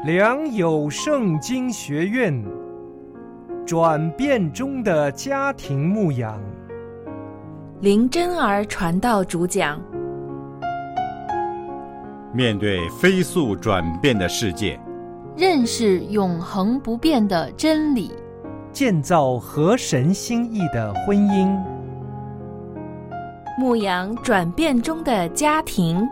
良友圣经学院转变中的家庭牧养， 林真儿传道主讲。 面对飞速转变的世界， 认识永恒不变的真理， 建造合神心意的婚姻， 牧养转变中的家庭。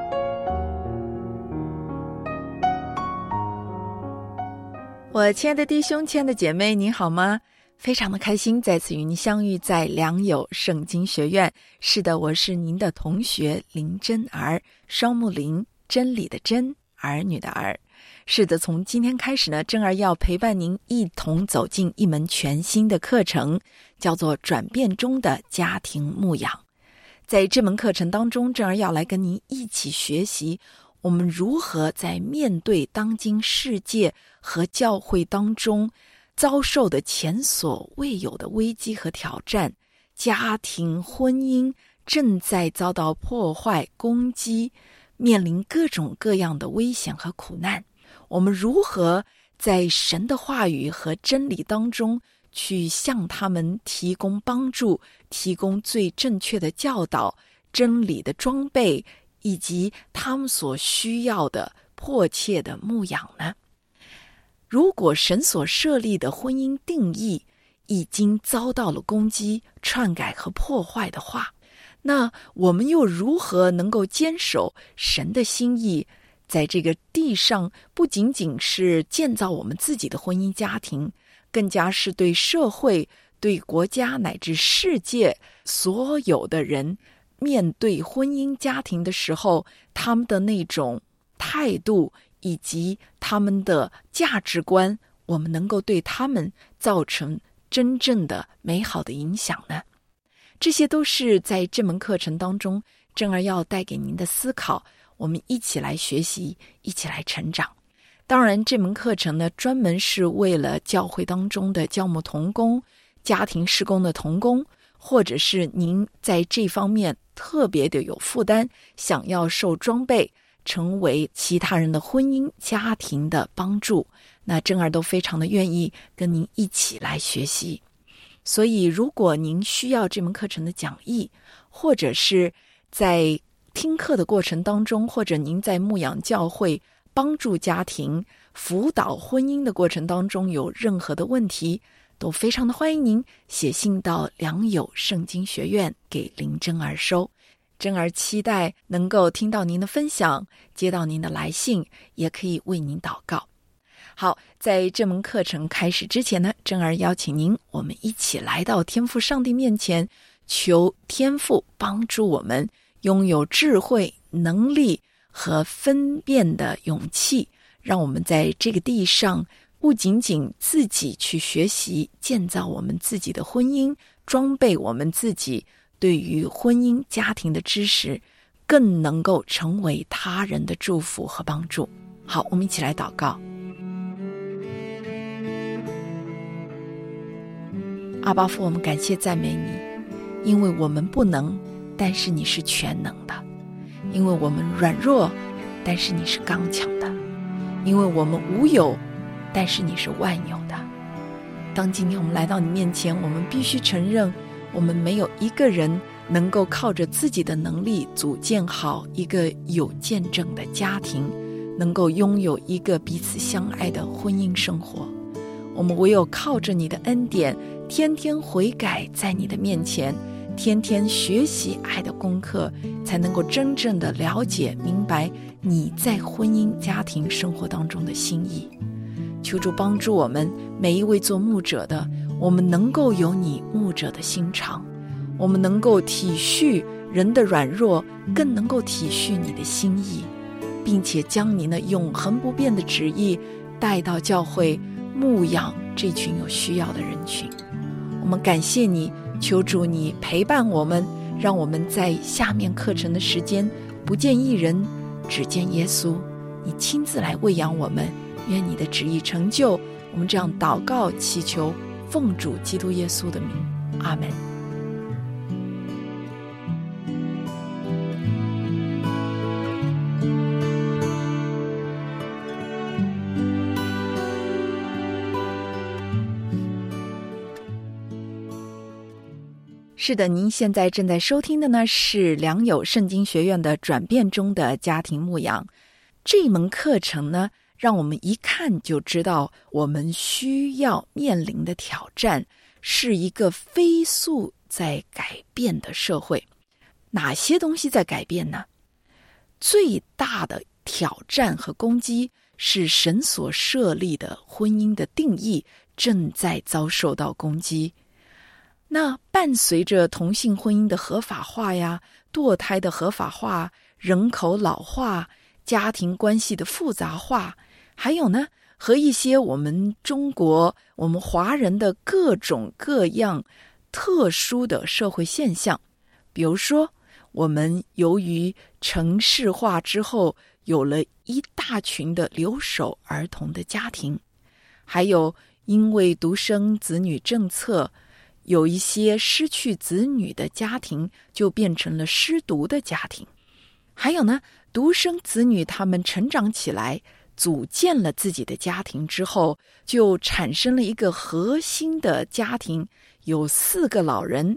我亲爱的弟兄，亲爱的姐妹，您好吗？非常的开心再次与您相遇在良友圣经学院。是的，我是您的同学林真儿，双木林，真理的真，儿女的儿。是的，从今天开始呢，真儿要陪伴您一同走进一门全新的课程，叫做转变中的家庭牧养。在这门课程当中，真儿要来跟您一起学习我们如何在面对当今世界和教会当中遭受的前所未有的危机和挑战，家庭婚姻正在遭到破坏攻击，面临各种各样的危险和苦难，我们如何在神的话语和真理当中去向他们提供帮助，提供最正确的教导，真理的装备，以及他们所需要的迫切的牧养呢？如果神所设立的婚姻定义已经遭到了攻击、篡改和破坏的话，那我们又如何能够坚守神的心意，在这个地上不仅仅是建造我们自己的婚姻家庭，更加是对社会、对国家乃至世界所有的人面对婚姻家庭的时候，他们的那种态度以及他们的价值观，我们能够对他们造成真正的美好的影响呢？这些都是在这门课程当中真儿要带给您的思考，我们一起来学习，一起来成长。当然这门课程呢，专门是为了教会当中的教牧同工、家庭事工的同工，或者是您在这方面特别的有负担，想要受装备，成为其他人的婚姻家庭的帮助，那真儿都非常的愿意跟您一起来学习。所以如果您需要这门课程的讲义，或者是在听课的过程当中，或者您在牧养教会帮助家庭辅导婚姻的过程当中有任何的问题，都非常的欢迎您写信到良友圣经学院给林真儿收。真儿期待能够听到您的分享，接到您的来信，也可以为您祷告。好，在这门课程开始之前呢，真儿邀请您，我们一起来到天父上帝面前，求天父帮助我们拥有智慧、能力和分辨的勇气，让我们在这个地上不仅仅自己去学习建造我们自己的婚姻，装备我们自己对于婚姻家庭的知识，更能够成为他人的祝福和帮助。好，我们一起来祷告。阿爸父，我们感谢赞美你，因为我们不能，但是你是全能的；因为我们软弱，但是你是刚强的；因为我们无有，但是你是万有的。当今天我们来到你面前，我们必须承认，我们没有一个人能够靠着自己的能力组建好一个有见证的家庭，能够拥有一个彼此相爱的婚姻生活。我们唯有靠着你的恩典，天天悔改在你的面前，天天学习爱的功课，才能够真正的了解明白你在婚姻家庭生活当中的心意。求主帮助我们每一位做牧者的，我们能够有你牧者的心肠，我们能够体恤人的软弱，更能够体恤你的心意，并且将你那永恒不变的旨意带到教会，牧养这群有需要的人群。我们感谢你，求主你陪伴我们，让我们在下面课程的时间不见一人，只见耶稣，你亲自来喂养我们。愿你的旨意成就。我们这样祷告祈求，奉主基督耶稣的名，阿们。 是的，您现在正在收听的呢是良友圣经学院的转变中的家庭牧养。这门课程呢，让我们一看就知道我们需要面临的挑战是一个飞速在改变的社会。哪些东西在改变呢？最大的挑战和攻击是神所设立的婚姻的定义正在遭受到攻击。那伴随着同性婚姻的合法化呀，堕胎的合法化，人口老化，家庭关系的复杂化，还有呢，和一些我们中国、我们华人的各种各样特殊的社会现象，比如说，我们由于城市化之后，有了一大群的留守儿童的家庭，还有因为独生子女政策，有一些失去子女的家庭就变成了失独的家庭。还有呢，独生子女他们成长起来，组建了自己的家庭之后，就产生了一个核心的家庭，有4个老人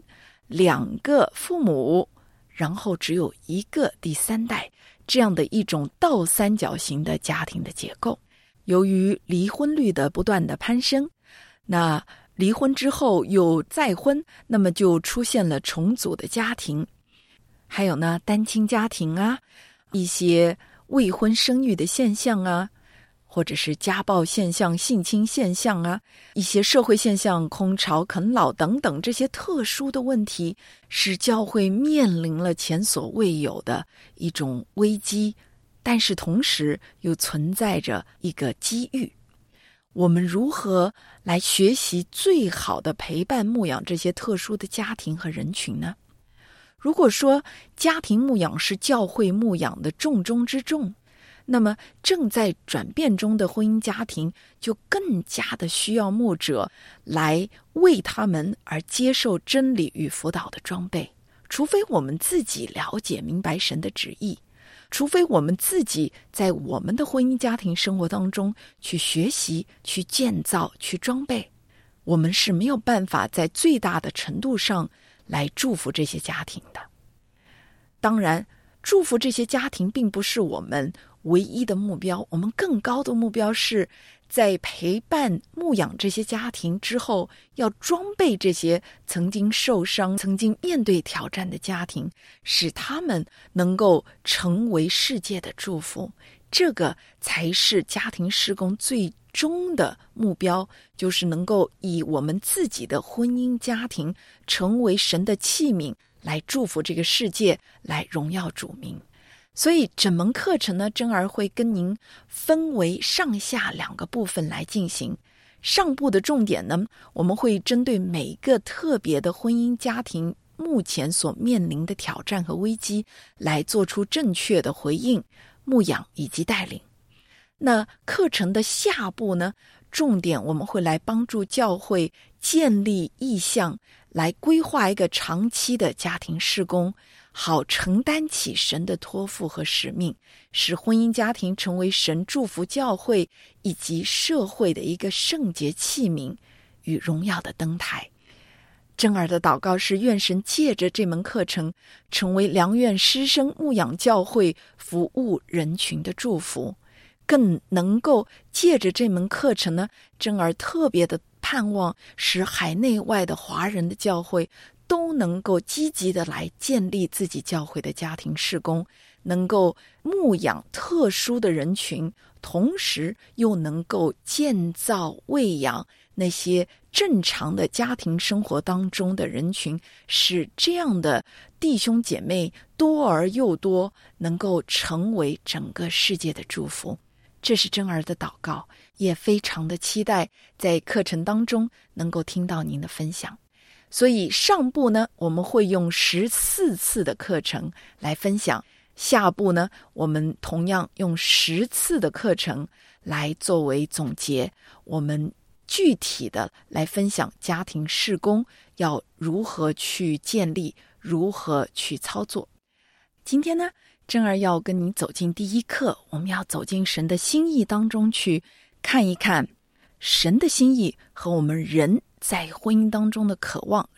，2个父母，然后只有1个第3代，这样的一种倒三角形的家庭的结构。由于离婚率的不断的攀升，那离婚之后又再婚，那么就出现了重组的家庭，还有呢单亲家庭啊，一些未婚生育的现象啊，或者是家暴现象、性侵现象啊，一些社会现象，空巢啃老等等，这些特殊的问题使教会面临了前所未有的一种危机，但是同时又存在着一个机遇。我们如何来学习最好的陪伴牧养这些特殊的家庭和人群呢？如果说家庭牧养是教会牧养的重中之重，那么正在转变中的婚姻家庭就更加的需要牧者来为他们而接受真理与辅导的装备。除非我们自己了解明白神的旨意，除非我们自己在我们的婚姻家庭生活当中去学习、去建造、去装备，我们是没有办法在最大的程度上来祝福这些家庭的。当然，祝福这些家庭并不是我们唯一的目标，我们更高的目标是在陪伴牧养这些家庭之后，要装备这些曾经受伤、曾经面对挑战的家庭，使他们能够成为世界的祝福。这个才是家庭事工最终的目标，就是能够以我们自己的婚姻家庭成为神的器皿，来祝福这个世界，来荣耀主名。所以整门课程呢，珍儿会跟您分为上下2个部分来进行。上部的重点呢，我们会针对每个特别的婚姻家庭目前所面临的挑战和危机，来做出正确的回应、牧养以及带领。那课程的下部呢，重点我们会来帮助教会建立意向，来规划一个长期的家庭事工，好承担起神的托付和使命，使婚姻家庭成为神祝福教会以及社会的一个圣洁器皿与荣耀的灯台。珍儿的祷告是，愿神借着这门课程成为良院师生牧养教会服务人群的祝福，更能够借着这门课程呢，珍儿特别的盼望使海内外的华人的教会都能够积极的来建立自己教会的家庭事工，能够牧养特殊的人群，同时又能够建造喂养那些正常的家庭生活当中的人群，使这样的弟兄姐妹多而又多，能够成为整个世界的祝福。这是珍儿的祷告，也非常的期待在课程当中能够听到您的分享。所以上部呢，我们会用14次的课程来分享，下部呢，我们同样用10次的课程来作为总结，我们具体的来分享家庭事工要如何去建立，如何去操作。今天呢，珍儿要跟你走进第一课，我们要走进神的心意当中去看一看神的心意和我们人在婚姻当中的渴望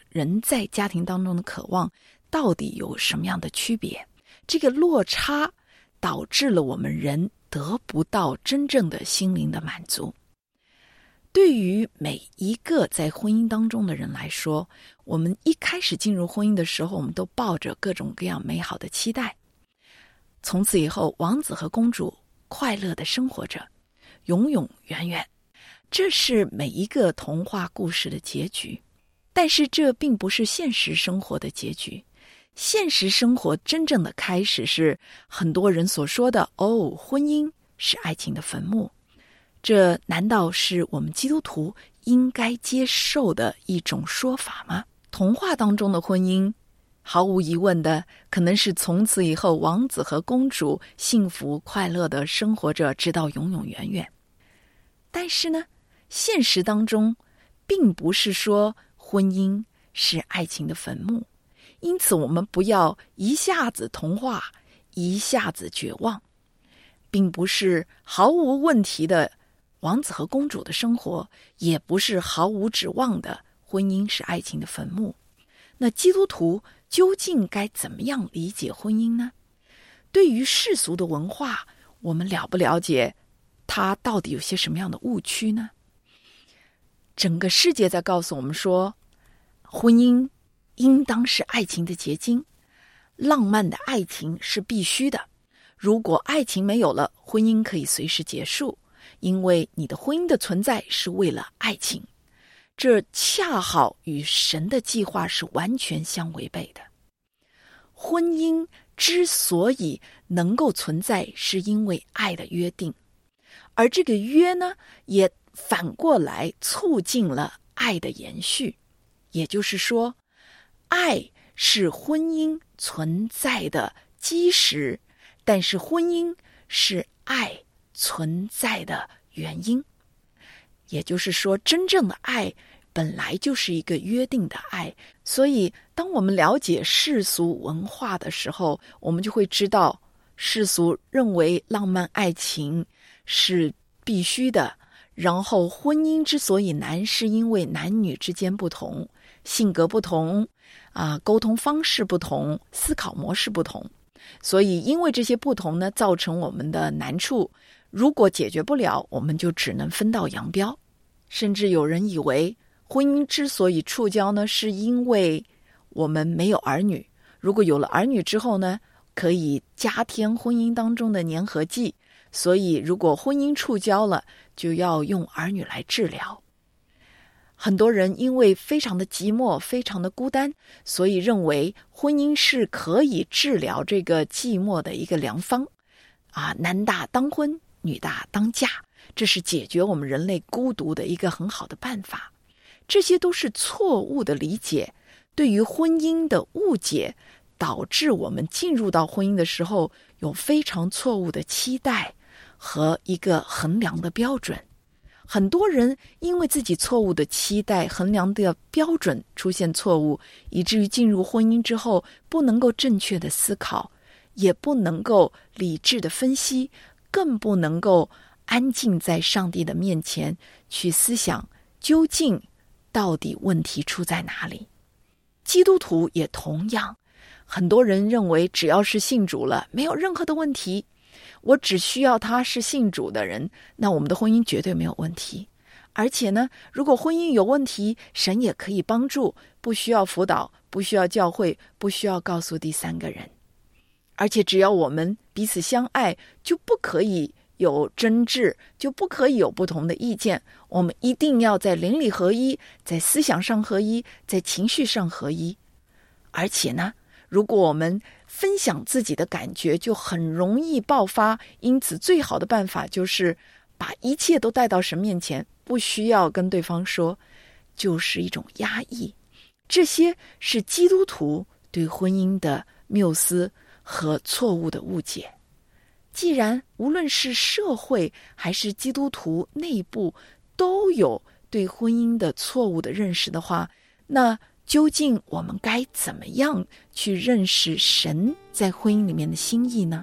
人在家庭当中的渴望到底有什么样的区别？这个落差导致了我们人得不到真正的心灵的满足。对于每一个在婚姻当中的人来说，我们一开始进入婚姻的时候，我们都抱着各种各样美好的期待。从此以后，王子和公主快乐地生活着，永永远远。这是每一个童话故事的结局。但是这并不是现实生活的结局。现实生活真正的开始是很多人所说的婚姻是爱情的坟墓。这难道是我们基督徒应该接受的一种说法吗？童话当中的婚姻毫无疑问的可能是从此以后王子和公主幸福快乐的生活着直到永永远远。但是呢，现实当中并不是说婚姻是爱情的坟墓，因此我们不要一下子童话，一下子绝望，并不是毫无问题的王子和公主的生活，也不是毫无指望的婚姻是爱情的坟墓。那基督徒究竟该怎么样理解婚姻呢？对于世俗的文化，我们了不了解它到底有些什么样的误区呢？整个世界在告诉我们说，婚姻应当是爱情的结晶，浪漫的爱情是必须的。如果爱情没有了，婚姻可以随时结束，因为你的婚姻的存在是为了爱情。这恰好与神的计划是完全相违背的。婚姻之所以能够存在，是因为爱的约定，而这个约呢，也反过来促进了爱的延续。也就是说，爱是婚姻存在的基石，但是婚姻是爱存在的原因。也就是说，真正的爱本来就是一个约定的爱。所以当我们了解世俗文化的时候，我们就会知道，世俗认为浪漫爱情是必须的，然后婚姻之所以难，是因为男女之间不同，性格不同，沟通方式不同，思考模式不同。所以因为这些不同呢，造成我们的难处，如果解决不了，我们就只能分道扬镳。甚至有人以为婚姻之所以触礁呢，是因为我们没有儿女，如果有了儿女之后呢，可以加添婚姻当中的粘合剂，所以如果婚姻触礁了，就要用儿女来治疗。很多人因为非常的寂寞，非常的孤单，所以认为婚姻是可以治疗这个寂寞的一个良方。男大当婚，女大当嫁，这是解决我们人类孤独的一个很好的办法。这些都是错误的理解，对于婚姻的误解，导致我们进入到婚姻的时候有非常错误的期待和一个衡量的标准。很多人因为自己错误的期待，衡量的标准出现错误，以至于进入婚姻之后不能够正确的思考，也不能够理智的分析，更不能够安静在上帝的面前去思想究竟到底问题出在哪里。基督徒也同样，很多人认为只要是信主了，没有任何的问题，我只需要他是信主的人，那我们的婚姻绝对没有问题。而且呢，如果婚姻有问题，神也可以帮助，不需要辅导，不需要教会，不需要告诉第三个人。而且只要我们彼此相爱，就不可以有争执，就不可以有不同的意见。我们一定要在灵里合一，在思想上合一，在情绪上合一。而且呢，如果我们分享自己的感觉，就很容易爆发。因此最好的办法就是把一切都带到神面前，不需要跟对方说，就是一种压抑。这些是基督徒对婚姻的谬思和错误的误解。既然无论是社会还是基督徒内部都有对婚姻的错误的认识的话，那究竟我们该怎么样去认识神在婚姻里面的心意呢？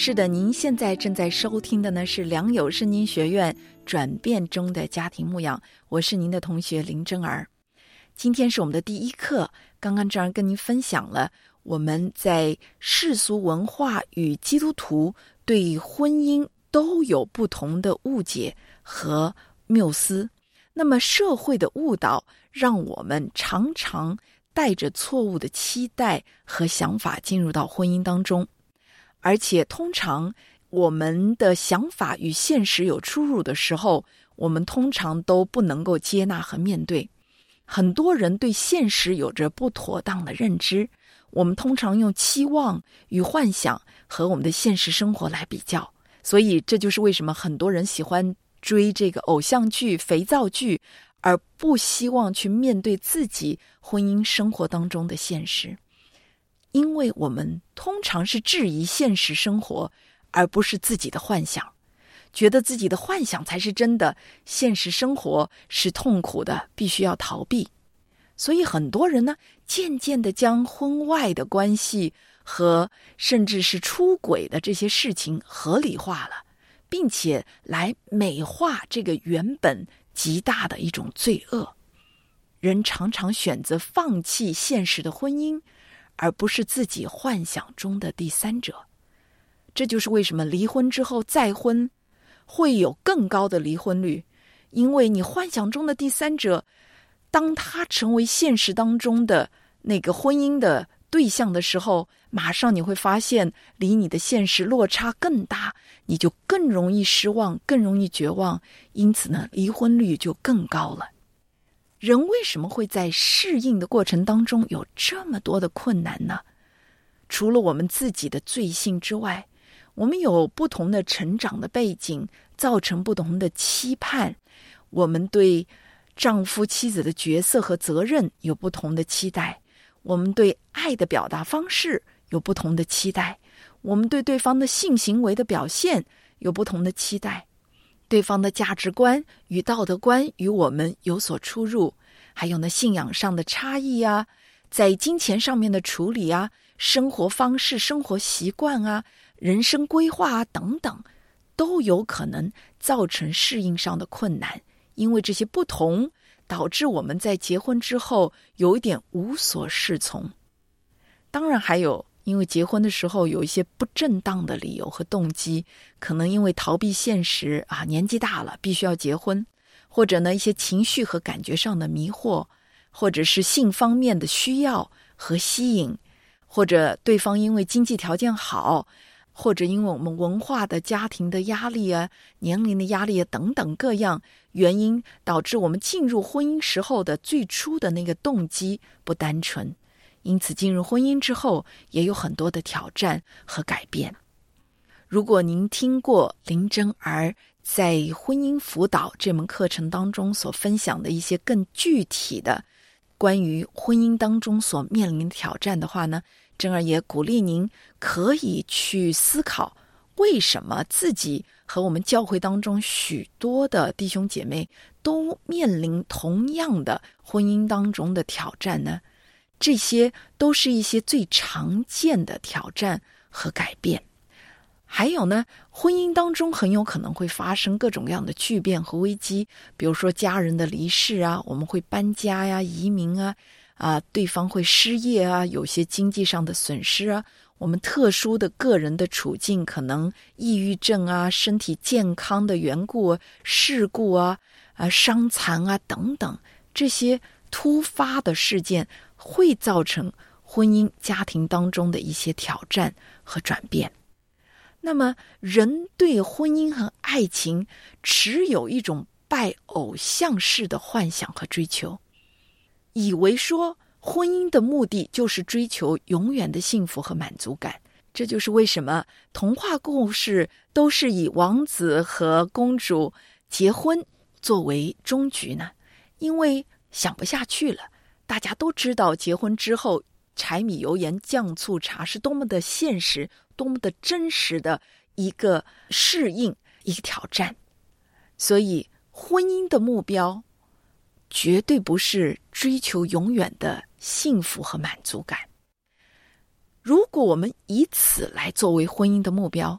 是的，您现在正在收听的呢是良友圣经学院转变中的家庭牧养，我是您的同学林真儿。今天是我们的第一课，刚刚这样跟您分享了我们在世俗文化与基督徒对婚姻都有不同的误解和谬思。那么社会的误导让我们常常带着错误的期待和想法进入到婚姻当中，而且通常我们的想法与现实有出入的时候，我们通常都不能够接纳和面对。很多人对现实有着不妥当的认知，我们通常用期望与幻想和我们的现实生活来比较，所以这就是为什么很多人喜欢追这个偶像剧、肥皂剧，而不希望去面对自己婚姻生活当中的现实。因为我们通常是质疑现实生活，而不是自己的幻想，觉得自己的幻想才是真的，现实生活是痛苦的，必须要逃避。所以很多人呢，渐渐地将婚外的关系和甚至是出轨的这些事情合理化了，并且来美化这个原本极大的一种罪恶。人常常选择放弃现实的婚姻，而不是自己幻想中的第三者。这就是为什么离婚之后再婚会有更高的离婚率，因为你幻想中的第三者，当他成为现实当中的那个婚姻的对象的时候，马上你会发现离你的现实落差更大，你就更容易失望，更容易绝望，因此呢，离婚率就更高了。人为什么会在适应的过程当中有这么多的困难呢？除了我们自己的罪性之外，我们有不同的成长的背景，造成不同的期盼，我们对丈夫妻子的角色和责任有不同的期待，我们对爱的表达方式有不同的期待，我们对对方的性行为的表现有不同的期待，对方的价值观与道德观与我们有所出入，还有呢信仰上的差异啊，在金钱上面的处理啊，生活方式、生活习惯啊，人生规划啊等等，都有可能造成适应上的困难。因为这些不同，导致我们在结婚之后有一点无所适从。当然还有，因为结婚的时候有一些不正当的理由和动机，可能因为逃避现实啊，年纪大了必须要结婚，或者呢一些情绪和感觉上的迷惑，或者是性方面的需要和吸引，或者对方因为经济条件好，或者因为我们文化的家庭的压力啊，年龄的压力啊等等各样原因，导致我们进入婚姻时候的最初的那个动机不单纯，因此进入婚姻之后也有很多的挑战和改变。如果您听过林真儿在婚姻辅导这门课程当中所分享的一些更具体的关于婚姻当中所面临的挑战的话呢，真儿也鼓励您可以去思考，为什么自己和我们教会当中许多的弟兄姐妹都面临同样的婚姻当中的挑战呢？这些都是一些最常见的挑战和改变。还有呢，婚姻当中很有可能会发生各种各样的巨变和危机，比如说家人的离世啊，我们会搬家呀、移民啊，对方会失业啊，有些经济上的损失啊，我们特殊的个人的处境，可能抑郁症啊、身体健康的缘故、事故啊、伤残啊等等，这些突发的事件会造成婚姻家庭当中的一些挑战和转变。那么人对婚姻和爱情持有一种拜偶像式的幻想和追求，以为说婚姻的目的就是追求永远的幸福和满足感。这就是为什么童话故事都是以王子和公主结婚作为终局呢？因为想不下去了，大家都知道结婚之后柴米油盐酱醋茶是多么的现实，多么的真实的一个适应，一个挑战。所以婚姻的目标绝对不是追求永远的幸福和满足感。如果我们以此来作为婚姻的目标，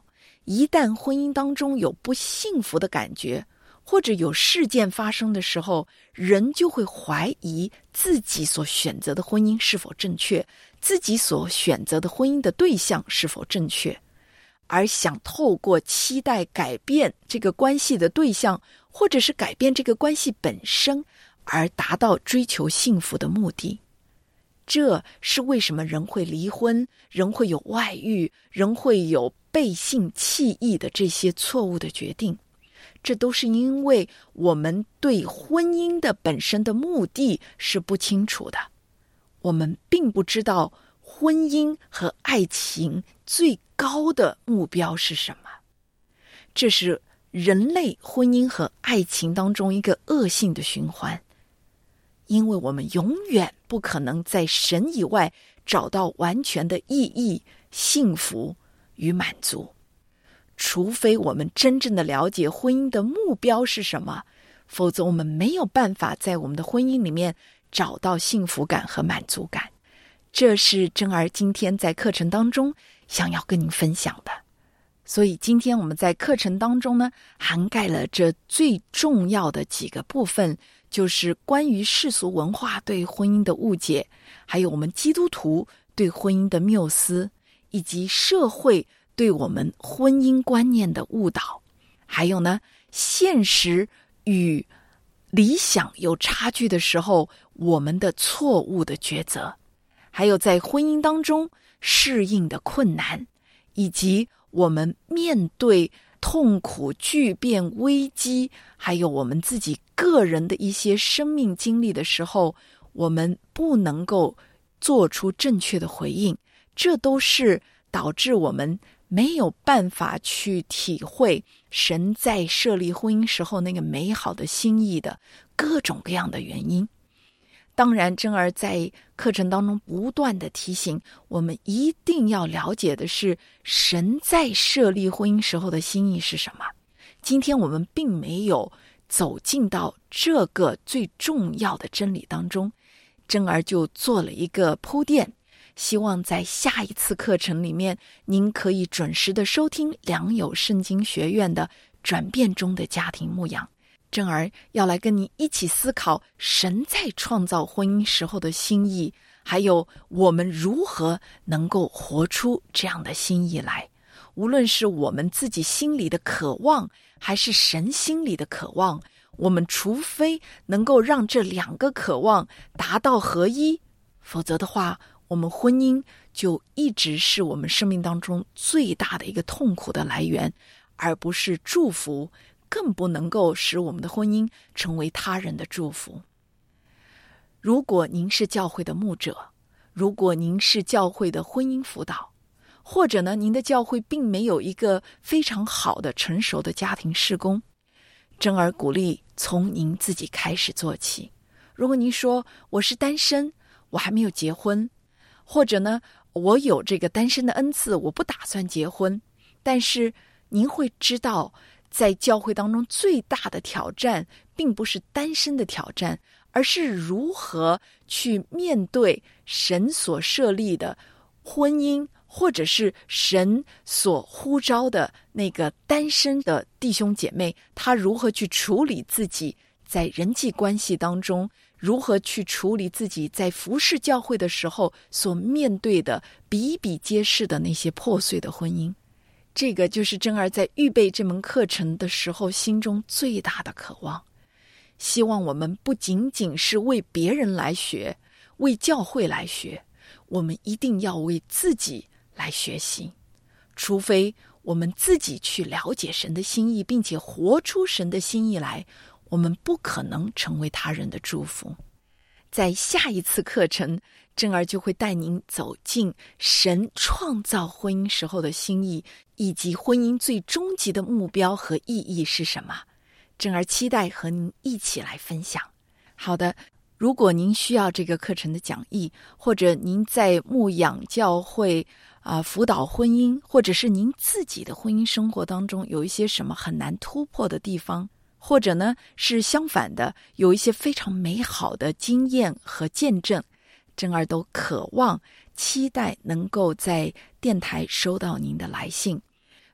一旦婚姻当中有不幸福的感觉，或者有事件发生的时候，人就会怀疑自己所选择的婚姻是否正确，自己所选择的婚姻的对象是否正确，而想透过期待改变这个关系的对象，或者是改变这个关系本身，而达到追求幸福的目的。这是为什么人会离婚，人会有外遇，人会有背信弃义的这些错误的决定。这都是因为我们对婚姻的本身的目的是不清楚的，我们并不知道婚姻和爱情最高的目标是什么。这是人类婚姻和爱情当中一个恶性的循环，因为我们永远不可能在神以外找到完全的意义、幸福与满足，除非我们真正的了解婚姻的目标是什么，否则我们没有办法在我们的婚姻里面找到幸福感和满足感。这是珍儿今天在课程当中想要跟您分享的。所以今天我们在课程当中呢，涵盖了这最重要的几个部分，就是关于世俗文化对婚姻的误解，还有我们基督徒对婚姻的谬思，以及社会对我们婚姻观念的误导，还有呢，现实与理想有差距的时候，我们的错误的抉择，还有在婚姻当中适应的困难，以及我们面对痛苦、巨变、危机，还有我们自己个人的一些生命经历的时候，我们不能够做出正确的回应，这都是导致我们没有办法去体会神在设立婚姻时候那个美好的心意的各种各样的原因。当然，珍儿在课程当中不断的提醒我们，一定要了解的是神在设立婚姻时候的心意是什么。今天我们并没有走进到这个最重要的真理当中，珍儿就做了一个铺垫，希望在下一次课程里面，您可以准时的收听良友圣经学院的转变中的家庭牧养。珍儿要来跟您一起思考神在创造婚姻时候的心意，还有我们如何能够活出这样的心意来。无论是我们自己心里的渴望，还是神心里的渴望，我们除非能够让这两个渴望达到合一，否则的话，我们婚姻就一直是我们生命当中最大的一个痛苦的来源，而不是祝福，更不能够使我们的婚姻成为他人的祝福。如果您是教会的牧者，如果您是教会的婚姻辅导，或者呢，您的教会并没有一个非常好的成熟的家庭事工，珍儿鼓励从您自己开始做起。如果您说我是单身，我还没有结婚，或者呢，我有这个单身的恩赐，我不打算结婚，但是您会知道，在教会当中最大的挑战并不是单身的挑战，而是如何去面对神所设立的婚姻，或者是神所呼召的那个单身的弟兄姐妹，他如何去处理自己在人际关系当中，如何去处理自己在服侍教会的时候所面对的比比皆是的那些破碎的婚姻。这个就是珍儿在预备这门课程的时候心中最大的渴望。希望我们不仅仅是为别人来学，为教会来学，我们一定要为自己来学习。除非我们自己去了解神的心意，并且活出神的心意来，我们不可能成为他人的祝福。在下一次课程，珍儿就会带您走进神创造婚姻时候的心意，以及婚姻最终极的目标和意义是什么。珍儿期待和您一起来分享。好的，如果您需要这个课程的讲义，或者您在牧养教会辅导婚姻，或者是您自己的婚姻生活当中有一些什么很难突破的地方，或者呢是相反的，有一些非常美好的经验和见证，珍儿都渴望期待能够在电台收到您的来信。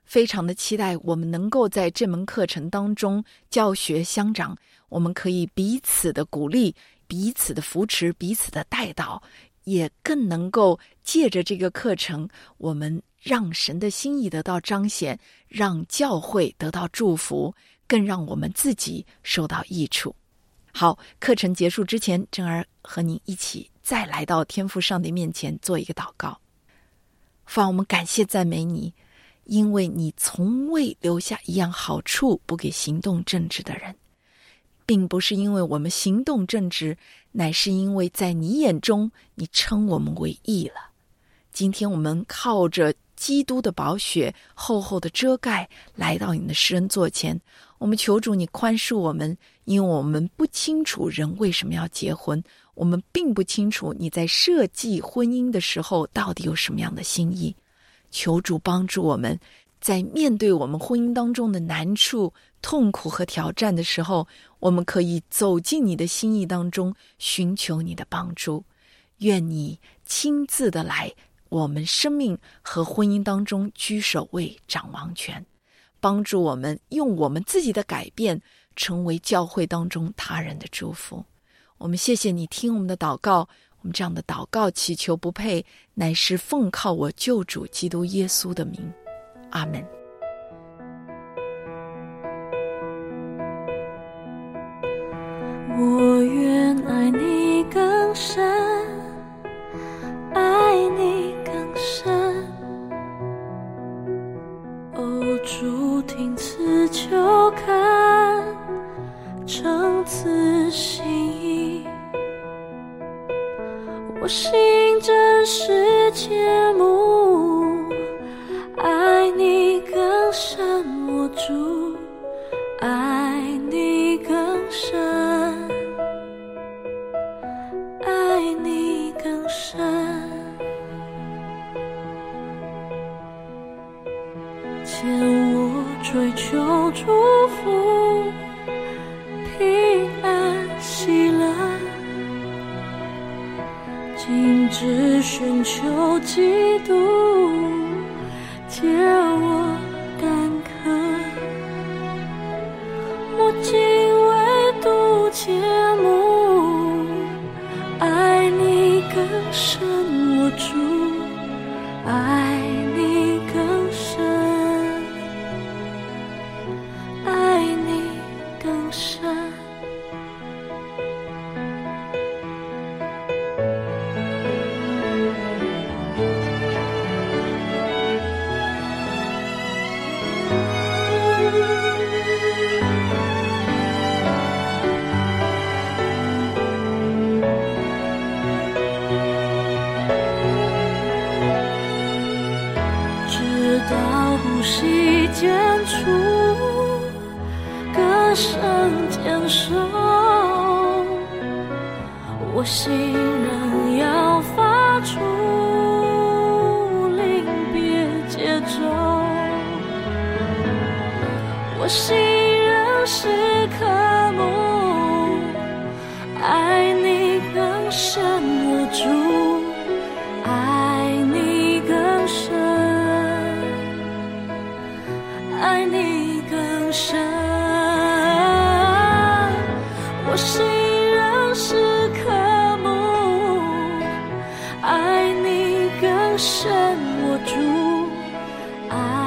非常的期待我们能够在这门课程当中教学相长，我们可以彼此的鼓励，彼此的扶持，彼此的带导，也更能够借着这个课程，我们让神的心意得到彰显，让教会得到祝福，更让我们自己受到益处。好，课程结束之前，珍儿和您一起再来到天父上帝面前做一个祷告。父啊，我们感谢赞美你，因为你从未留下一样好处不给行动正直的人，并不是因为我们行动正直，乃是因为在你眼中你称我们为义了。今天我们靠着基督的宝血厚厚的遮盖来到你的施恩座前，我们求主你宽恕我们，因为我们不清楚人为什么要结婚，我们并不清楚你在设计婚姻的时候到底有什么样的心意。求主帮助我们，在面对我们婚姻当中的难处、痛苦和挑战的时候，我们可以走进你的心意当中，寻求你的帮助。愿你亲自的来我们生命和婚姻当中居首位，掌王权，帮助我们用我们自己的改变成为教会当中他人的祝福。我们谢谢你听我们的祷告，我们这样的祷告祈求不配，乃是奉靠我救主基督耶稣的名，阿们。 我愿爱你更深，爱你更深，哦，主听此求恳，诚此心意。我心真实切慕，爱你更深，我主爱你更深，爱你更深。牵我追求祝福，平安喜乐，今只寻求基督，解我担渴。我今唯独切慕，爱你更深，我主爱你更深，爱你更深。直到呼吸间处，歌声坚守，我心仍要发出临别节奏，我心仍是渴慕，爱你更深，我主爱你更深，爱你更深，我心仍是渴慕，爱你更深，我主爱